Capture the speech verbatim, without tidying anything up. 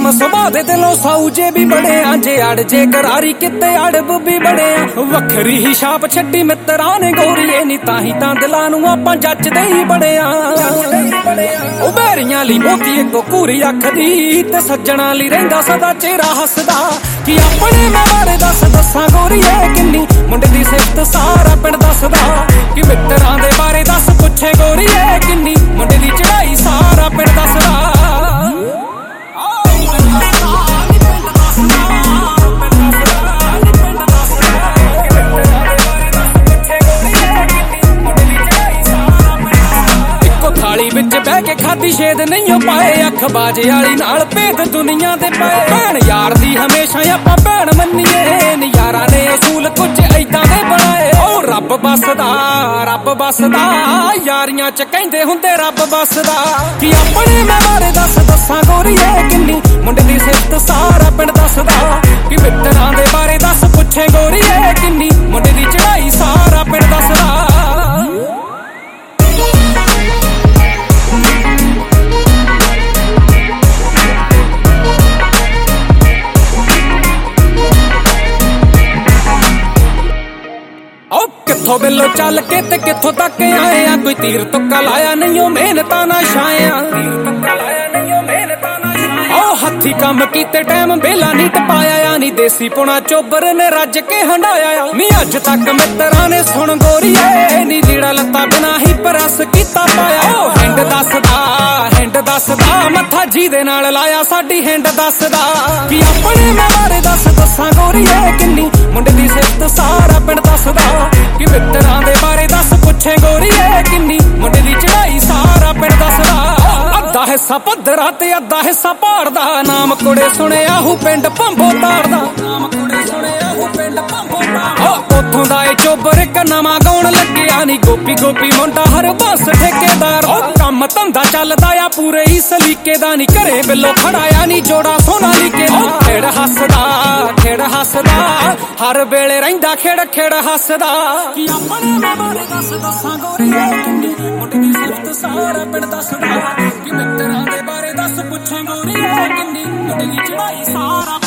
ਨਰਮ ਸੁਭਾਅ ਦੇ ਦਿਲੋਂ ਸਾਊ ਜੇ ਵੀ ਬੜੇ ਆ, ਜੇ ਅੜ ਜੇ ਕਰਾਰੀ ਕਿਤੇ ਅੜਬ ਵੀ ਬੜੇ ਆ। ਵੱਖਰੀ ਹੀ ਛਾਪ ਛੱਡੀ ਮਿੱਤਰਾਂ ਨੇ ਗੋਰੀਏ ਨੀ, ਤਾਂ ਹੀ ਤਾਂ ਦਿਲਾਂ ਨੂੰ ਆਪਾਂ ਜੱਜਦੇ ਹੀ ਬੜੇ ਆ। ਉਹ ਬੈਰੀਆਂ ਲਈ ਮੋਤੀ ਇੱਕੋ ਘੂਰੀ ਅੱਖ ਦੀ, ਤੇ ਸੱਜਣਾ ਲਈ ਰਹਿੰਦਾ ਸਦਾ ਚਿਹਰਾ ਹੱਸਦਾ। ਕਿ ਆਪਣੇ ਮੈਂ ਬਾਰੇ ਦੱਸ ਦੱਸਾਂ ਗੋਰੀਏ ਕਿੰਨੀ, ਮੁੰਡੇ ਦੀ ਸਿਫਤ ਸਾਰਾ ਪਿੰਡ ਦੱਸਦਾ। ਕਿ ਮਿੱਤਰਾਂ ਦੇ ਬਾਰੇ ਦੱਸ ਪੁੱਛੇ ਗੋਰੀਏ ਕਿੰਨੀ, ਮੁੰਡੇ ਦੀ ਚੜਾਈ ਸਾਰਾ ਪਿੰਡ ਦੱਸਦਾ। ਥਾਲੀ ਵਿੱਚ ਬਹਿ ਕੇ ਖਾਦੀ ਛੇਦ ਨਹੀਂ ਪਾਏ, ਅੱਖ ਬਾਜੇ ਵਾਲੀ ਨਾਲ ਭੇਦ ਦੁਨੀਆ ਦੇ ਪਾਏ। ਭੈਣ ਯਾਰ ਦੀ ਹਮੇਸ਼ਾ ਆਪਾਂ ਭੈਣ ਮੰਨੀਏ, ਨਜ਼ਾਰਾ ਨੇ ਅਸੂਲ ਕੁਝ ਏਦਾਂ ਦੇ ਬਣਾਏ। ਉਹ ਰੱਬ ਬਸਦਾ ਰੱਬ ਬਸਦਾ, ਯਾਰੀਆਂ ਚ ਕਹਿੰਦੇ ਹੁੰਦੇ ਰੱਬ ਬਸਦਾ। ਕਿ ਆਪਣੇ ਮੈਂ ਬਾਰੇ ਦੱਸ ਦੱਸਾਂ ਗੋਰੀਏ ਕਿੰਨੀ, ਮੁੰਡੇ ਦੀ ਸਿਫਤ ਸਾਰਾ ਪਿੰਡ ਦੱਸਦਾ। ਕਿ ਮਿੱਤਰਾਂ ਦੇ ਬਾਰੇ ਦੱਸ ਪੁੱਛੇ ਗੋਰੀਏ ਕਿੰਨੀ, ਮੁੰਡੇ ਦੀ ਚੜਾਈ ਸਾਰਾ ਪਿੰਡ ਦੱਸਦਾ। ਕਿੱਥੋਂ ਬਿੱਲੋ ਚੱਲ ਕੇ ਤੇ ਕਿੱਥੋਂ ਤੱਕ ਆਏ ਆ, ਕੋਈ ਤੀਰ ਤੁੱਕਾ ਲਾਇਆ ਨਹੀਂ ਉਹ ਮਿਹਨਤਾਂ ਨਾ ਛਾਇਆ। ਉਹ ਹੱਥੀ ਕੰਮ ਕੀਤੇ ਟਾਈਮ ਬੇਲਾ ਨਹੀਂ ਟਪਾਇਆ, ਨੀ ਦੇਸੀ ਪੁਣਾ ਚੋਬਰ ਨੇ ਰੱਜ ਕੇ ਹੰਡਾਇਆ। ਨੀ ਅੱਜ ਤੱਕ ਮਿੱਤਰਾਂ ਨੇ ਸੁਣ ਗੋਰੀਏ, ਨੀ ਲੀੜਾ ਲੱਤਾ ਬਿਨਾ ਹੀ ਪ੍ਰੈਸ ਕੀਤਾ ਪਾਇਆ। ਉਹ ਹਿੰਡ ਦੱਸਦਾ ਹਿੰਡ ਦੱਸਦਾ, ਮੱਥਾ ਜਿਹਦੇ ਨਾਲ ਲਾਇਆ ਸਾਡੀ ਹਿੰਡ ਦੱਸਦਾ। ਕਿ ਆਪਣੇ ਮੈਂ ਬਾਰੇ ਦੱਸ ਦੱਸਾਂ ਗੋਰੀਏ ਕਿੰਨੀ, ਮੁੰਡੇ ਦੀ ਸਿਫਤ ਸਾਰਾ ਪਿੰਡ ਦੱਸਦਾ। ਕਿ ਮਿੱਤਰਾਂ ਦੇ ਬਾਰੇ ਦੱਸ ਪੁੱਛੇ ਗੋਰੀਏ ਕਿੰਨੀ, ਮੁੰਡੇ ਦੀ ਚੜਾਈ ਸਾਰਾ ਪਿੰਡ ਦੱਸਦਾ। ਅੱਧਾ ਹਿੱਸਾ ਪੱਧਰਾ ਤੇ ਅੱਧਾ ਹਿੱਸਾ ਪਹਾੜ ਦਾ, ਨਾਮ ਕੁੜੇ ਸੁਣਿਆ ਹੂ ਪਿੰਡ ਭੰਬੋ ਤਾੜਦਾ। ਨਾਮ ਕੁੜੇ ਸੁਣਿਆ ਹੂ ਪਿੰਡ ਭੰਬੋ ਤਾੜਦਾ। ਉੱਥੋਂ ਦਾ ਇਹ ਚੋਬਰ ਇੱਕ ਨਵਾਂ ਗਾਉਣ ਲੱਗਿਆ, ਨੀ ਗੋਪੀ ਗੋਪੀ ਮੁੰਡਾ ਹਰ ਬੰਸ ਠੇਕੇਦਾਰ। ਉਹ ਕੰਮ ਧੰਦਾ ਚੱਲਦਾ ਆ ਪੂਰੇ ਹੀ ਸਲੀਕੇ ਦਾ, ਨੀ ਘਰੇ ਬਿੱਲੋ ਖੜਾਇਆ ਨੀ ਜੋੜਾ ਸੋਨਾ ਲੀਕੇ ਦਾ। ਖੇੜ ਹੱਸਦਾ ਖੇੜ ਹੱਸਦਾ, ਹਰ ਵੇਲੇ ਰਹਿੰਦਾ ਖੇੜ ਖੇੜ ਹੱਸਦਾ। ਕਿ ਆਪਣੇ ਮੈਂ ਬਾਰੇ ਦੱਸ ਦੱਸਾਂ ਗੋਰੀਏ ਕਿੰਨੀ, ਮੁੰਡੇ ਦੀ ਸਿਫਤ ਸਾਰਾ ਪਿੰਡ ਦੱਸਦਾ। ਕਿ ਮਿੱਤਰਾਂ ਦੇ ਬਾਰੇ ਦੱਸ ਪੁੱਛੇ ਗੋਰੀਏ ਕਿੰਨੀ, ਮੁੰਡੇ ਦੀ ਚੜਾਈ ਸਾਰਾ